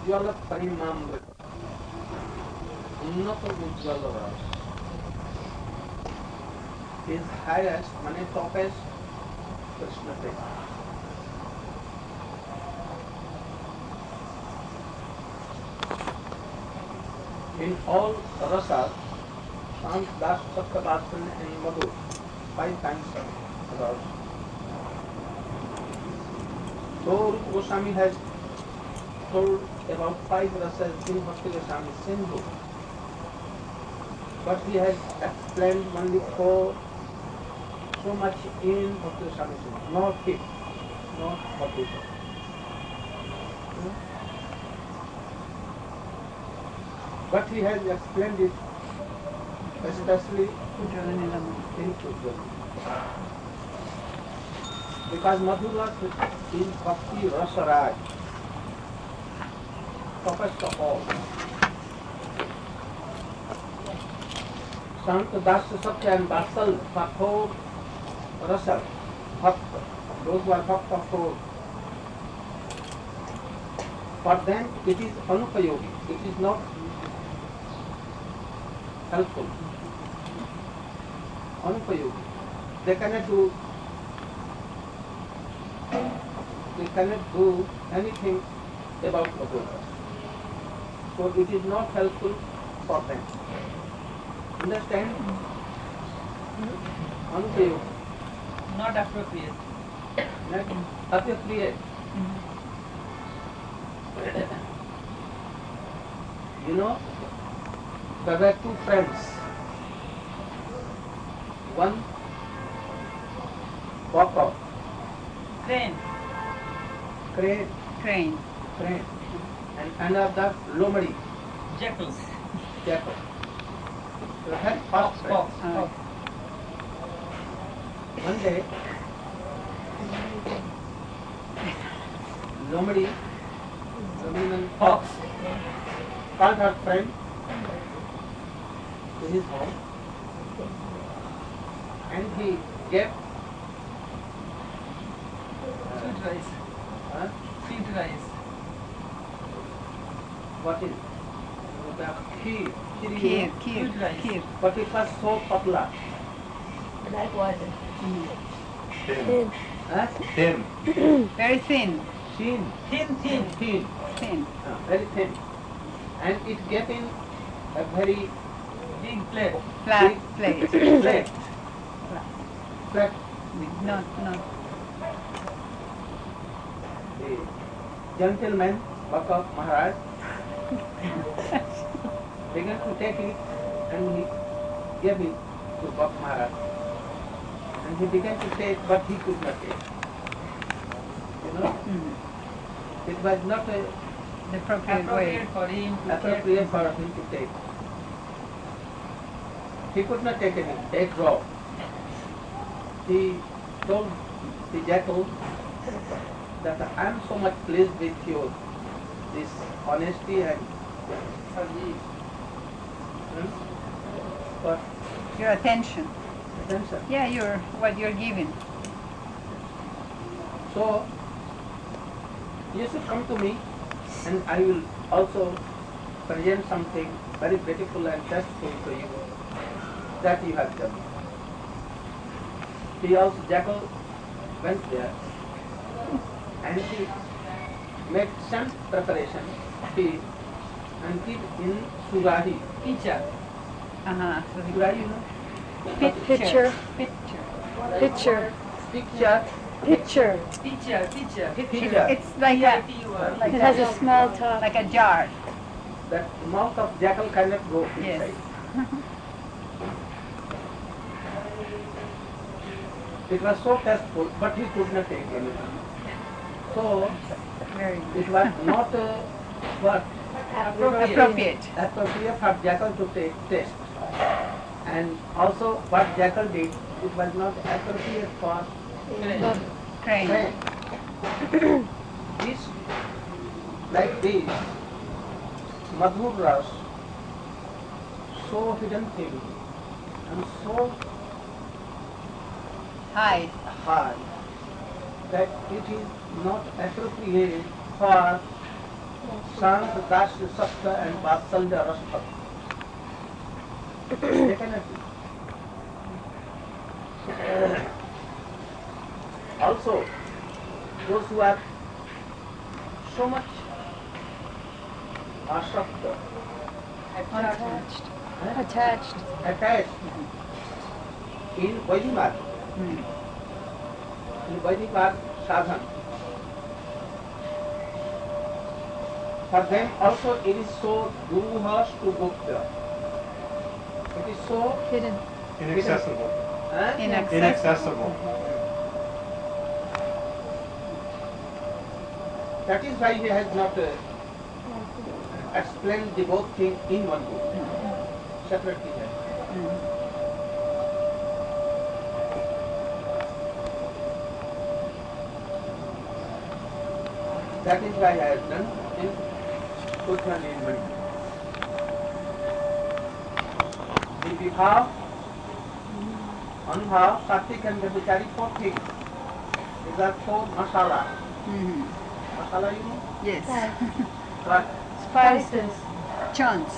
Ujjwala Parimamrita, Unnata Ujjwala Ras, is highest, mane topest Krishna Prema. In all rasas, Sant Das Sattvasan and Madhu, 5 kinds of ras. So Rupa Goswami has told about 5 rasas in Bhakti Goswami Sindhu, but he has explained only 4 so much in Bhakti Goswami Sindhu, not 5, not Bhakti. But he has explained it especially in Ujjwala. Because Madhura is Bhakti Rasaraj, toughest of all. Sant Dasya Satya and Vatsal are 4 rasa, bhakta. Those who are bhakta 4. For them it is anupayogi, it is not helpful. Anupayogi. They cannot do anything about Madhura. So it is not helpful for them. Understand? Anupayogi. Not appropriate. Not appropriate. You know, there were 2 friends. One Peacock, Crane. Crane, and another Lomadi, Jackals. Jackal. So they had first friends. Fox. One day, Lomadi, Fox. called her friend to his home, and he gave Sweet rice. Sweet rice. what is the kheer, Sweet rice. but it was so patla. Like water. Thin. Huh? Thin. Very thin. Thin, Thin. very thin, and it gave in a very Big plate. Flat plate. flat. Flat. Not. The gentleman, Baka Maharaj, began to take it, and he gave it to Baka Maharaj, and he began to take, but he could not take. You know, it was not The appropriate way. Appropriate for him to appropriate for him to take. He could not take it raw. He told the jackal that I am so much pleased with you, this honesty and service. But Your attention. attention. Yeah, what you're giving. So you should come to me, and I will also present something very beautiful and tasteful to you that you have done. He also, jackal, went there, and he made some preparation, tea, and keep in surahi. Pitcher. So Surahi, you know? Picture. Picture. Picture. Pitcher. It's like a It has a small top. like a jar. That mouth of jackal cannot go inside. Yes. It was so tasteful, but he could not take anything. So Very it was not what appropriate. appropriate for jackal to take taste. And also what jackal did, it was not appropriate for Crane. crane. This, like this, Madhur Ras, so hidden thing and so High. high that it is not appropriate for Sant, Dasya, Sakta and Vatsalya Rasa. They cannot be. Also, those who are so much asakta, Attached. attached in Vaidhi Marg, in Vaidhi Marg sadhan, for them also it is so duruhas to bhukta. It is so Hidden. Inaccessible. Inaccessible. That is why he has not explained the both things in one book, separately. That is why I have done in Uttara Nirmani. The Vibhav, Anubhav, Sattvic and Brahmachari, four things. These are four masala. Masala, you know? Yes. What? Spices. Chance.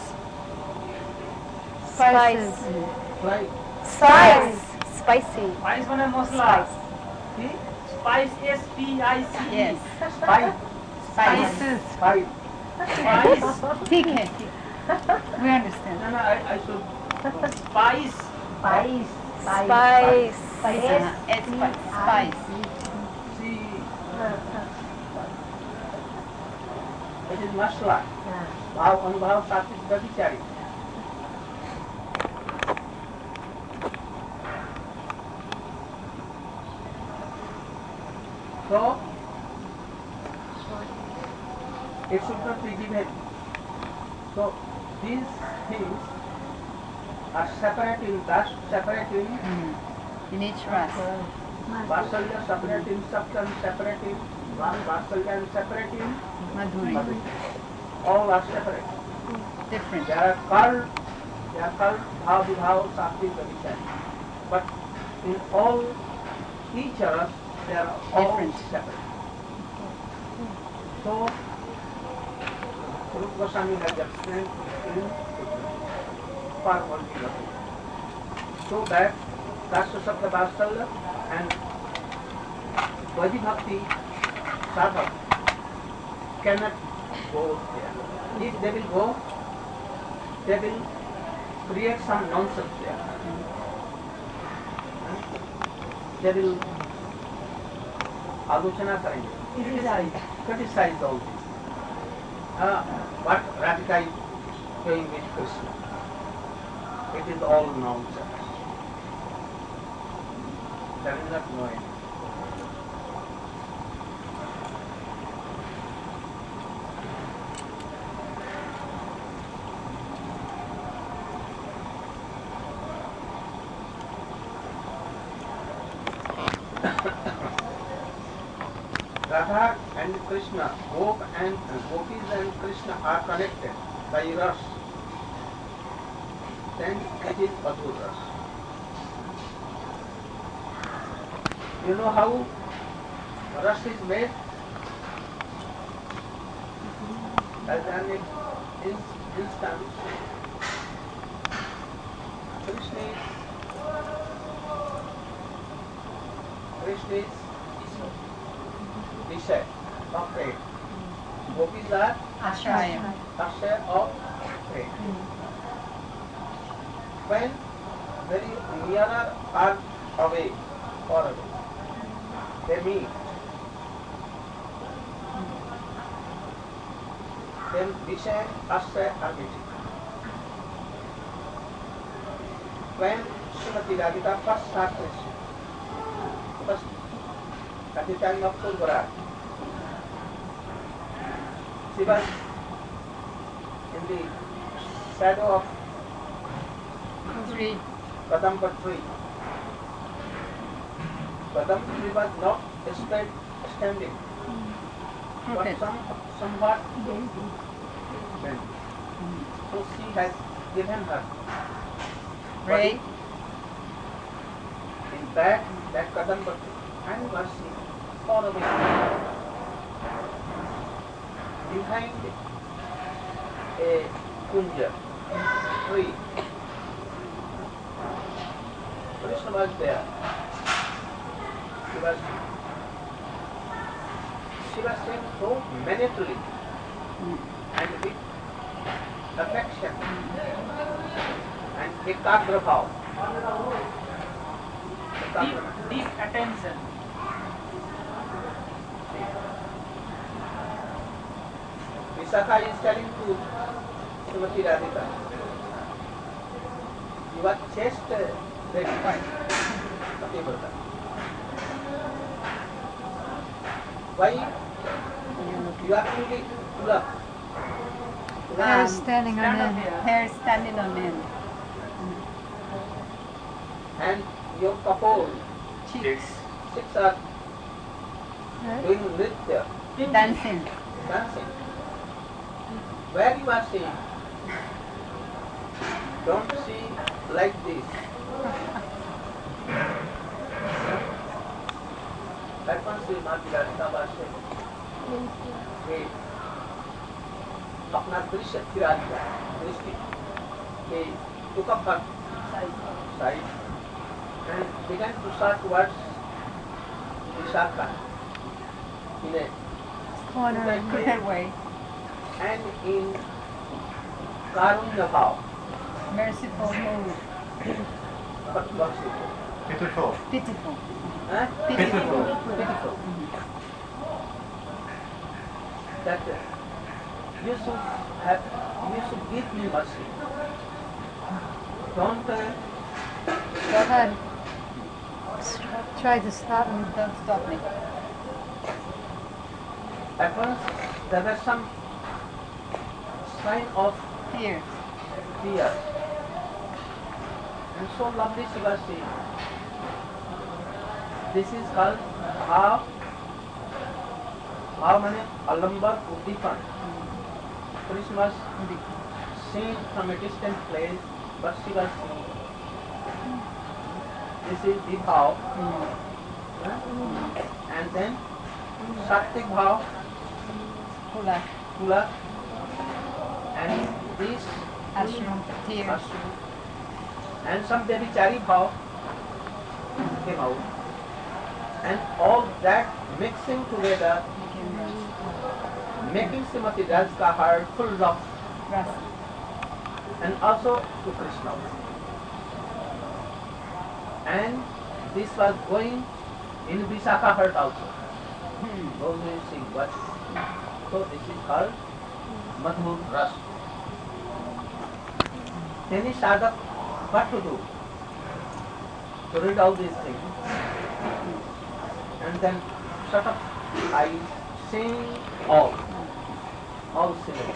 Spices. Right. Spice. Spicy. Spice one is masala. See? Spice, S-P-I-C-E. Yes. Spice. Spices. Spice. Spice. ठीक है. We understand. No, I should. Spice. Spice. Spice. Spice. Spice. See, it is masala. Bhav, Anubhav, Sattvic, Brahmachari. So, it should not be given. So, these things are separate in dust, separate in In each ras. Vatsalya, separate in Sakta, separate in Vatsalya, and separate in Madhuri. Madhuri. All are separate. Different. They are called Bhav, Vibhav, Sattvic, Brahmachari. But in all each other, they are all Different. separate. So, Rupa Goswami has explained in part 1 so that Dasya Sabda Vatsalya and Vaidhi Bhakti Sadhak cannot go there. If they will go, they will create some nonsense there. They will आलोचना करेंगे, criticize all this. What Radhika is doing with Krishna, it is all nonsense. That is not knowing. Radha and Krishna, Gopis and Krishna are connected by ras. Then it is Madhur ras. You know how ras is made? As an instance, Krishna is Vishay of faith. Gopis are Ashraya. Ashraya of faith. When very nearer or away, far away, they meet. Then Vishay, Ashraya are meeting. When Srimati Radhika first saw Krishna, at the time of Purvaraj, she was in the shadow of Three. Kadamba tree. Kadamba tree was not straight standing, but Crooked. somewhat bent. So she has given her Right. body in that Kadamba tree and was far away. behind a kunja tree. Krishna was there. She was saying so manfully and with affection and ekagra bhav. Deep attention. Visakha is telling to Srimati Radhika, your chest ready, Pativrata. Why you are only pull up? Hair standing on Stand up end. here. Hair standing on end. And your couple, Cheeks. six are Right? doing nritya, Dancing. dancing. Where you are seeing? Don't see like this. That one Srimati Radhika was saying, hey, अपना दृश्य फिरा दिया, दृष्टि, he took up her side and began to start towards Vishakha in a Corner. Her way. and in Karunya Bhav, Merciful mood. but merciful. Pitiful. Pitiful. Huh? Pitiful. Pitiful. That you should give me mercy. Don't Go ahead. Try to stop me. Don't stop me. at once there was some sign of Here. fear. And so lovely she was saying. This is called bhav. Bhav means alambar uddipan. Christmas seen from a distant place, but she was seeing. This is the bhav. And then Shaktik bhav, Hula. Kula, and this Ashram. Tears. Ashru, and some Devichari bhav came out. And all that mixing together, making Srimati Radhika heart full of, Rasa. and also to Krishna. And this was going in Vishakha heart also. Those who see what. So this is called Madhur Ras. Any sadhak, what to do? To read all these things. And then shut up, I sing all singing.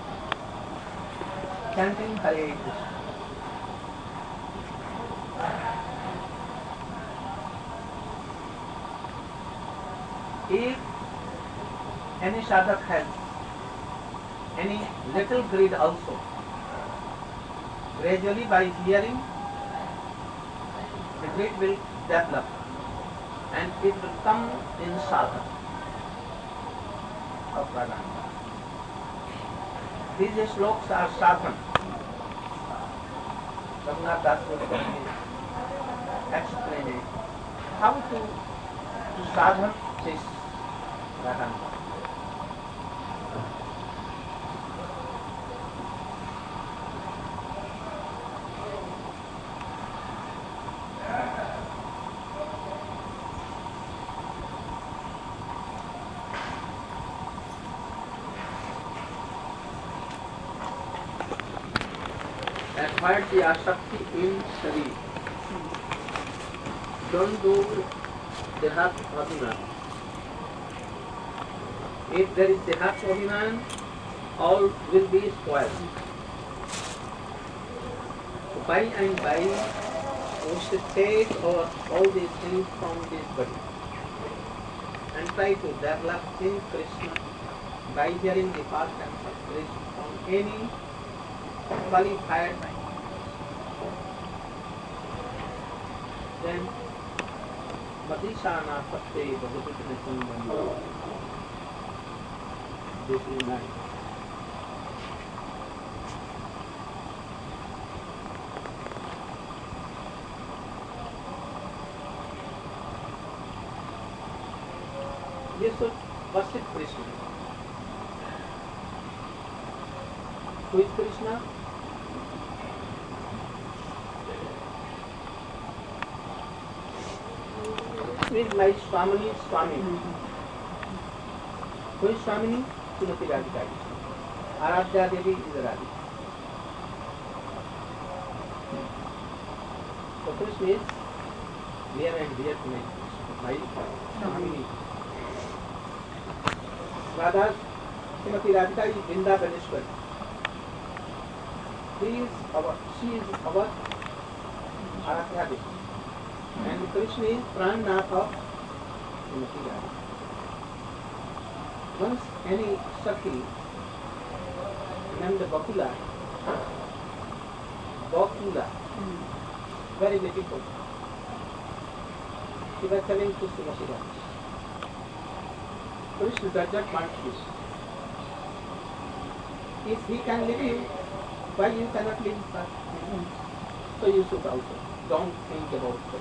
Chanting Hare Krishna. If any sadhak has any little greed also, gradually by hearing, the greed will develop and it will come in sadhana of pradhan. These slokas are sadhana. Raghunath Das Goswami is explaining how to sadhana this pradhan. Acquired the asakti in sharir. Don't do dehat abhiman. If there is dehat abhiman, all will be spoiled. So by and by, we should take all these things from this body and try to develop in Krishna by hearing the pastimes of Krishna from any qualified mind. Then Madhishana Satte Bhagavata Nisambandha. this unite. You should worship Krishna. Who is Krishna? He is my Swamini Swami. Who is Swamini? Srimati Radhika. Aradhya Devi is Radhika. So Krishna is near and dear to my Swamini. Radha Srimati Radhika is Vrindavaneshwari. She is our Aradhya Devi. And Krishna is Prannath of Srimati Radhika. Once any Sakhi named Bakula, very beautiful, she was telling to Srimati Radhika, Krishna does not want this. If he can live you, why you cannot live her? So you should also don't think about this.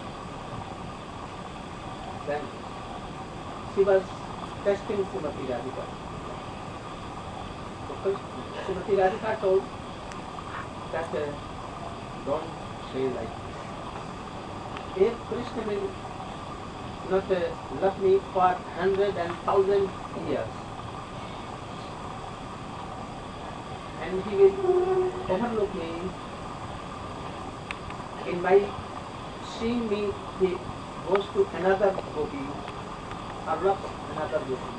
Then she was testing Srimati Radhika. So Srimati Radhika told that don't say like this. If Krishna will not love me for 100 and 1,000 years, and he will overlook me in my seeing me, he goes to another gopi or loves another gopi.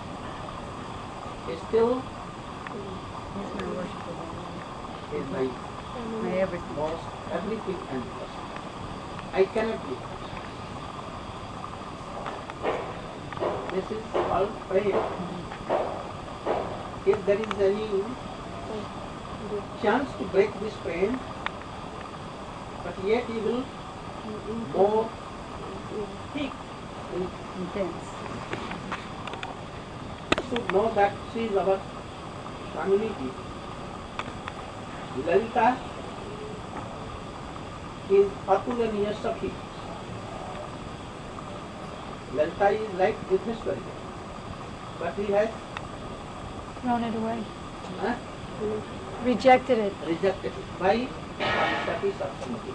Still, He's my worshipper. is my My everything. most everything and first. I cannot live. This is called prayer. If there is any chance to break this prayer, but yet he will more thick. Intense. Should know that she is our community. Lalita is Atulaniya Sakhi. Lalita is like Yudhishthira, but he has Thrown it away. huh, Rejected it. rejected it by Sati Satsumati.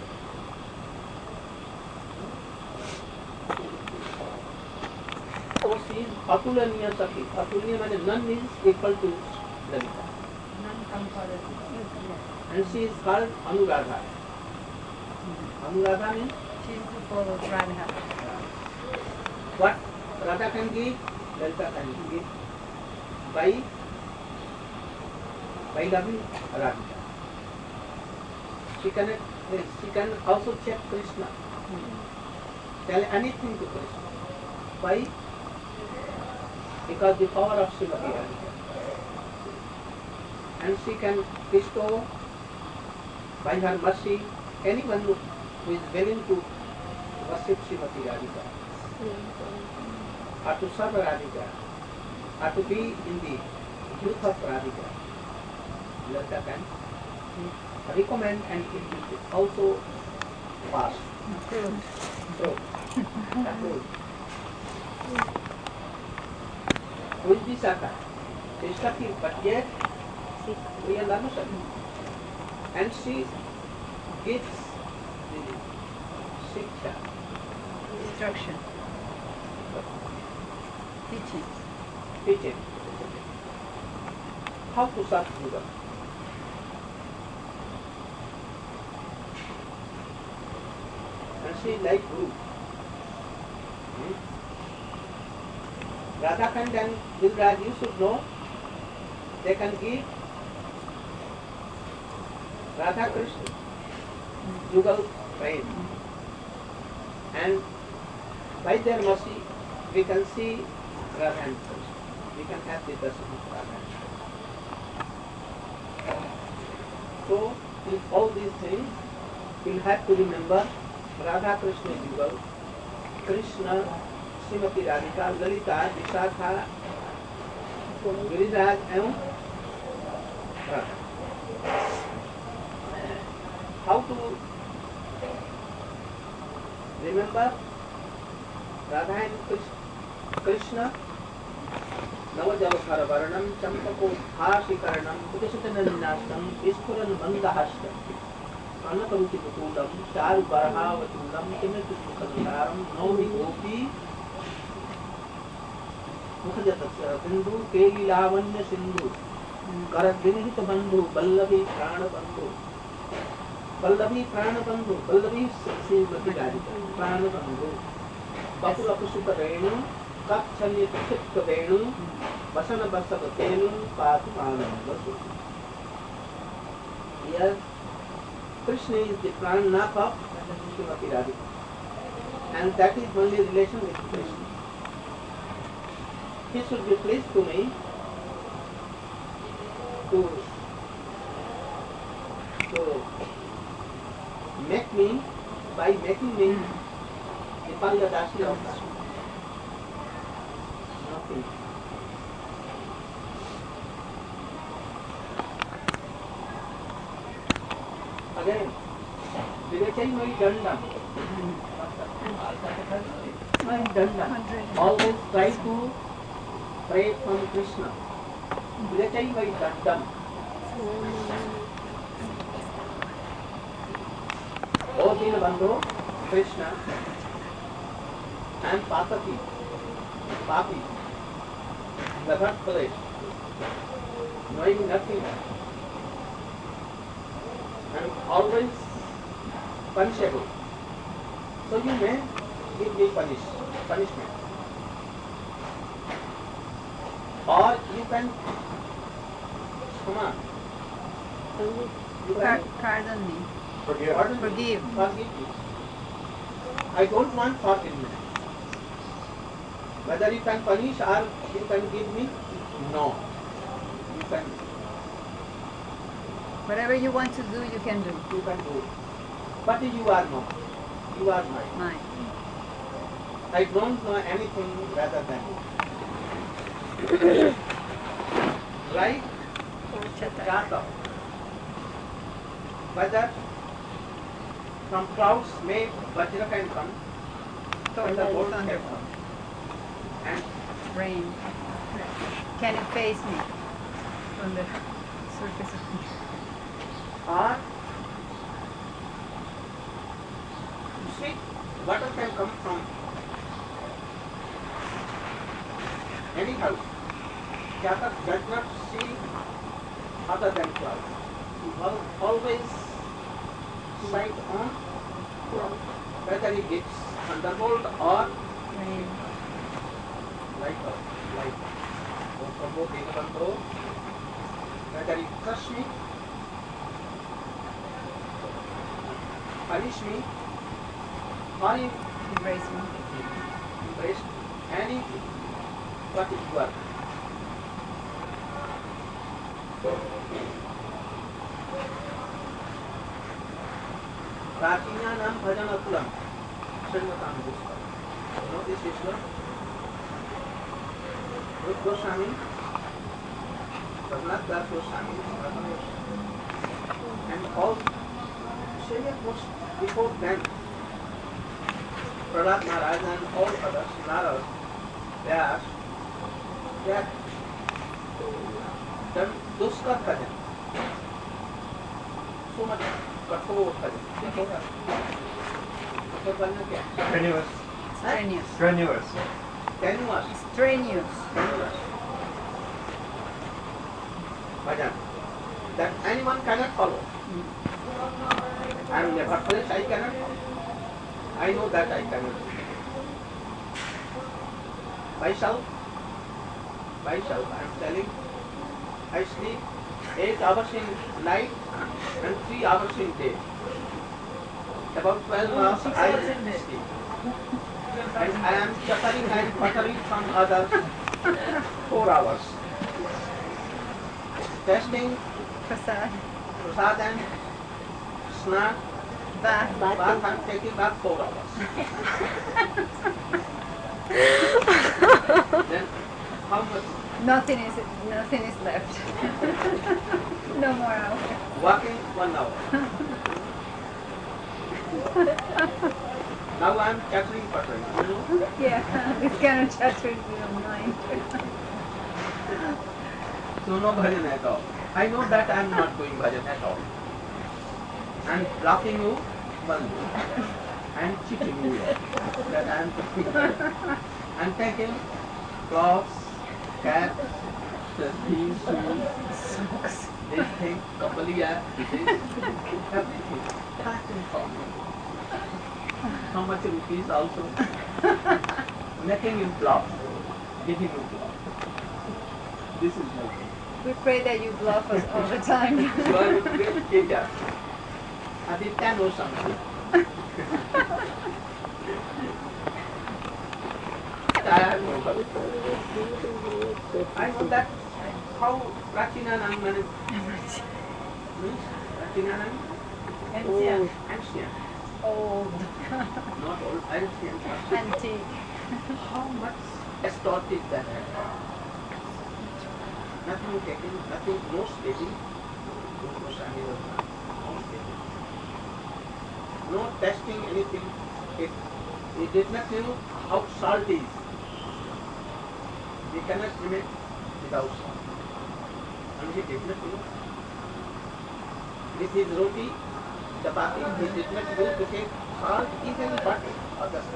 So she is Atulaniya Sakhi. Atulaniya means none is equal to Lalita. And she is called Anuradha. Anuradha means She's too full of Radha. what Radha can give, Lalita can give by loving Radha. She can also check Krishna, tell anything to Krishna. Why? Because the power of Srimati Radhika. And she can bestow by her mercy anyone who is willing to worship Srimati Radhika, or to serve Radhika, or to be in the youth of Radhika. Lalita can recommend and it will also pass. So, approved. Who is the Saka? She is Saki, but yet we are not Saki. And she gives the Shiksha, Instruction. Teaching. teaching, how to serve Buddha. And she like Guru. Radha Kand and Gilraj, you should know, they can give Radha Krishna Jugal praying. And by their mercy, we can see Radha and Krishna. We can have the darshan of Radha and Krishna. So, in all these things, we'll have to remember Radha Krishna Jugal, Krishna, Srimati Radhika, Lalita, Vishakha, Giriraj एवं Radha. How to remember Radha and Krishna? Navajavakara Varanam Champako Bhashikaranam Udasitanandastam Ispuran Bandahashtam Anakarukiputulam Charu Barahavatulam Kimitukasaram Novi Gopi Mukhajatasya Sindhu Keli Lavanya Sindhu Karadvinihita Bandhu Ballavi Prana Bandhu Ballavi Prana Bandhu Ballavi Sivati Radhika Prana Bandhu Bakula Kusuka Renu Kakchanya Chitka Venu Vasana Basaka Venu Patu Ananda. Here Krishna is the Pranap of Srimati Radhika, and that is only relation with Krishna. He should be pleased to me to make me, by making me the Pangadashi of Krishna. Nothing. Again, Vivekai Mai Dandam. Always try to pray from Krishna. Vivekai Mai Dandam. O Dinabandhu, Krishna, I am Papi, the third place, knowing nothing. I am always punishable. So you may give me punishment. Or you can Pardon me. Forgive me. I don't want forgiveness. Whether you can punish or you can give me, no. You can. Whatever you want to do, you can do. You can do it. But you are not. You are mine. Mine. I don't know anything rather than you. Like Jataka. Whether from clouds may Vajra can come, thunderbolt can come. And Rain. Can it face me from the surface of the or you see, water can come from any house. Jataka does not see other than clouds. He always sight on cloud. Whether he gets thunderbolt or rain? light. Whether he crush me, punish me, or he Embrace me. embrace any what is work. Pratinyanam bhajanakulam. Srimatan Goswami. You know this Ishwar? Rup Goswami, Raghunath Das Goswami, and all Shreya was before them. Prahlad Maharaj and all others, Narad, Vyas, they had done Duskar bhajan. So much कठोर बhajan. कठोर बhajan क्या? Strenuous. Tenuous. Bhajan that anyone cannot follow. I am nevertheless I cannot follow. I know that I cannot. Myself, I am telling, I sleep 8 hours in night and 3 hours in day. About 12 hours I sleep. And I am suffering and buttering from others 4 hours. Testing, Prasad. prasad and snack, Bath. bath and taking bath 4 hours. Then how much Nothing is left. No more hours. Walking 1 hour. Now I am chattering puttering. You know? Yeah, this kind of chatter is in your mind. So no bhajan at all. I know that I am not doing bhajan at all. I am blocking you one and cheating you that I am doing bhajan. I am taking clothes, caps, shoes, this thing, kabbaliya, this, everything. Packing for me. How much rupees also? Making you bluff, giving you bluff. This is my thing. We pray that you bluff us all the time. You are a great teacher. Aditya knows something. I have no clue. I know that how Prachinanand means Prachinanand? Ancient. Ancient. Old. Not old, ancient. Antique. How much extorted that I have. Nothing taking, nothing, no sleeping, no standing, no sleeping. No testing anything. It did not know how salt is. We cannot remain without salt. And he did not know. With his roti, chapati, he did not go to take salt even butter or the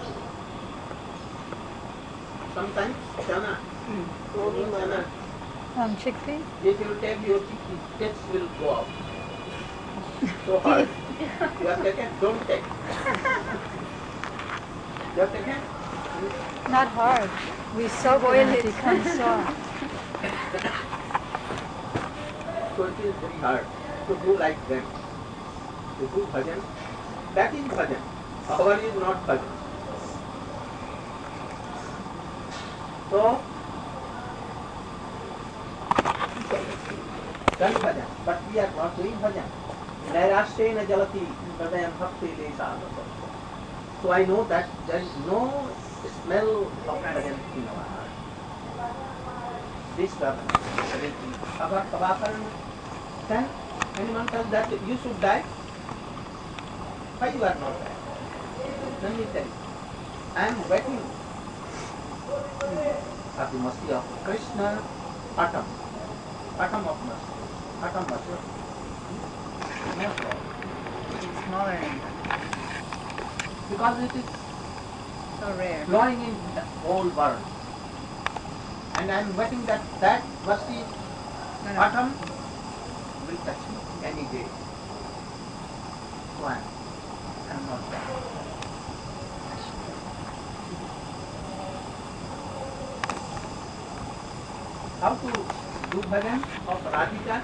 sometimes chana. Chana. Chickpea? If you take your chickpea, taste will go out. So hard. You have taken, don't take. You have taken? Not hard. We soak Boil it and it. it becomes soft. So it is very hard to do like them. To do bhajan, that is bhajan. Our is not bhajan. So, done bhajan, but we are not doing bhajan. Nairashtena jalati hridayam bhakti lesāvata. So I know that there is no smell of bhajan in our heart. This Prabhakaran, then anyone tells that you should die, why you are not dying? Let me tell you, I am waiting at the mercy of Krishna, Atam of mercy, Atam mercy. No problem. It's smaller than that. Because it is So rare. flowing in the whole world. And I am waiting that mercy, Atam, will touch me any day. So I am not dying. How to do bhajan of Radhika?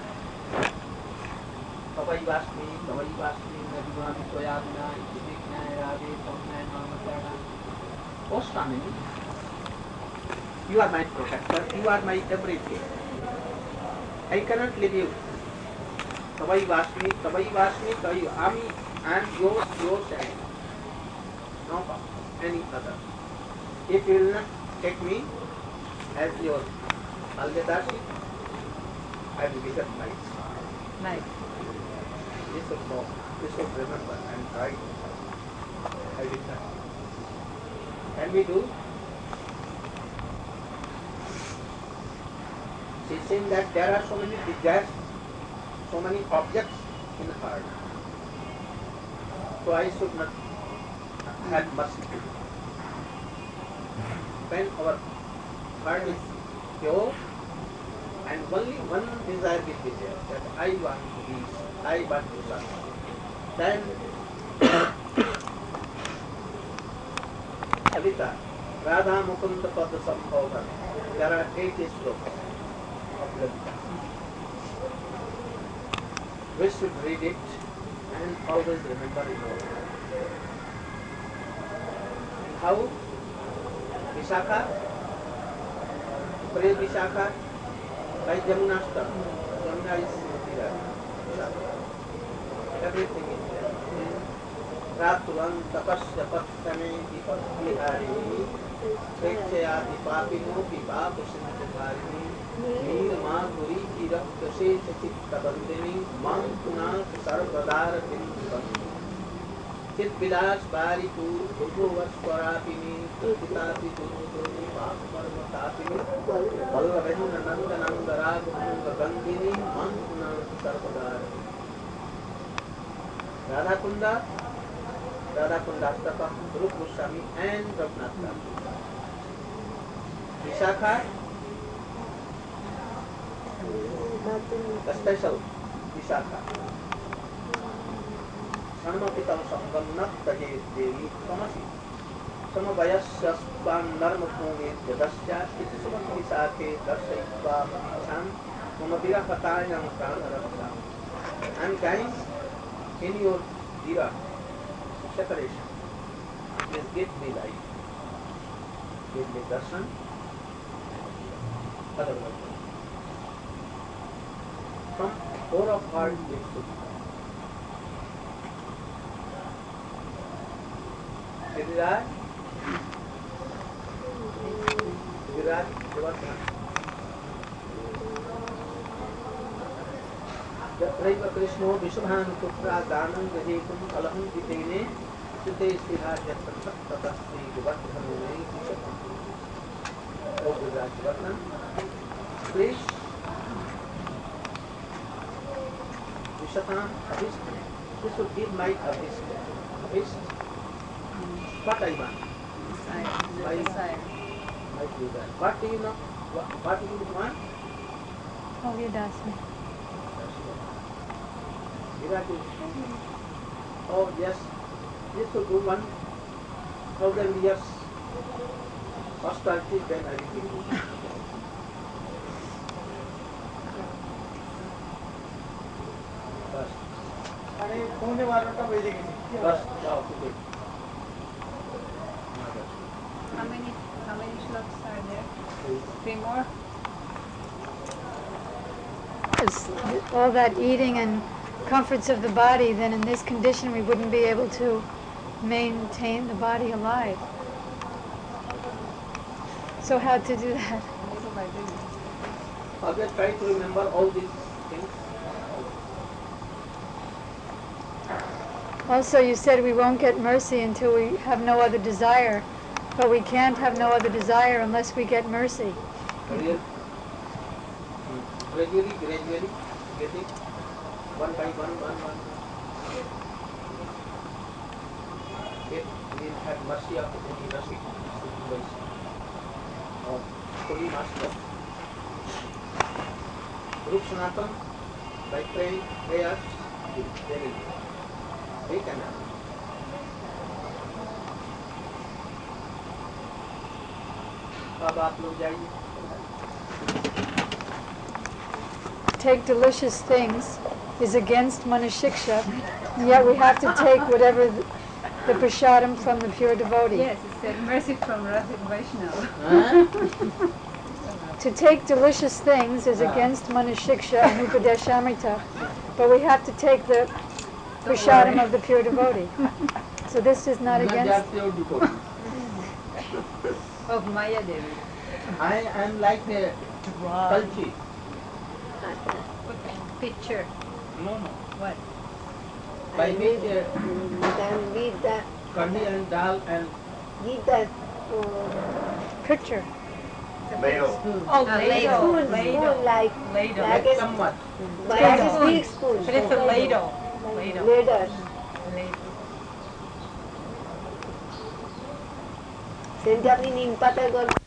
Papai Vasmi, Nadivan, Soyabina, Itikna, Radhe, Tomna, Mamatana. Ostamini, you are my protector, you are my everything. I cannot leave you. Papai Vasmi, Tabai Ami, and yours and no any other. If you will not take me as your Alvedasi, I will become my Life. This should know, this should remember and try. I did not. Can we do? She is saying that there are so many desires, so many objects in the heart. So I should not have mercy to you. When our heart is pure and only one desire will be there, that I want to be, I want to serve. Then Kalita, Radha Mukunda Pada Sambhava. There are 8 slokas of Lalita. We should read it and always remember it all. How Vishakha, pray Vishakha by Jamuna Stam. Jamuna is Vishakha. Everything is there. रातुरं तपस्य पत्तमे विहारिणी प्रेक्षयाति पापिनो विपापसिंहधारिणी नीलमाधुरी चित्तबन्दिनी मां पुनाथ सर्वदारविन्दबन्दिनी चिद्विलास पारिपूर भुभुवस्वरापिनी तुलसितापि दुर्मुद्रोणी पापपर्वतापिनी वल्लभेन्द्र नन्दनन्दरागभङ्गगन्धिनी मां पुनाथ सर्वदारविन्दबन्दिनी Radha Kundastaka, Rup Goswami and Raghunath Das. Vishakha, the special Vishakha. Sarmapitam Sangam Naktaje Devi Samasi. Samavayasya Narmapuni Yadasya Iti Sumat Vishakhe Darshaitva Manichan Mamavira Patayam Pranarasa. And guys, in your Dira separation, please give me life, give me darshan, otherwise. From core of heart gives to Giriraj, Devasana. Raiva Krishna Vishwabhan Putra Danam Gajekum Alaham Ditene Sute Sirajatan Tatasti Gubadhanune Vishwabhan. Oh Gujrajvatnan, please Vishwabhan Abhist. This would give my Abhist. Abhist. What I want? My desire. What do you know? What do you want? Oh, you asked me. Oh yes, this will do 1,000 years hostility, then I repeat. First. First, okay. How many shlokas are there? 3 more? It's all that eating and comforts of the body, then in this condition we wouldn't be able to maintain the body alive. So how to do that? Little by little. Okay, try to remember all these things. Also, you said we won't get mercy until we have no other desire, but we can't have no other desire unless we get mercy. Gradually, get it. One by one. If we have mercy of any mercy situation, or holy master, Rup Sanatan, by praying prayers, they will they can have. अब आप लोग जाइए. Take delicious things is against manushiksha, yet we have to take whatever the prasadam from the pure devotee. Yes, it said mercy from Rasik Vaishnava. To take delicious things is against manushiksha and upadeshamrita, but we have to take the prasadam of the pure devotee. So this is not against. Of Maya Devi. I am like a Kalchi. Picture. No. What? By which then with the curry and dal and Picture. Ladle. Oh, ladle. spoon like Ladle. like a somewhat. like a big spoon. But it's a ladle. Ladle. Ladle. সেটা আপনি নিম পাতা গল্প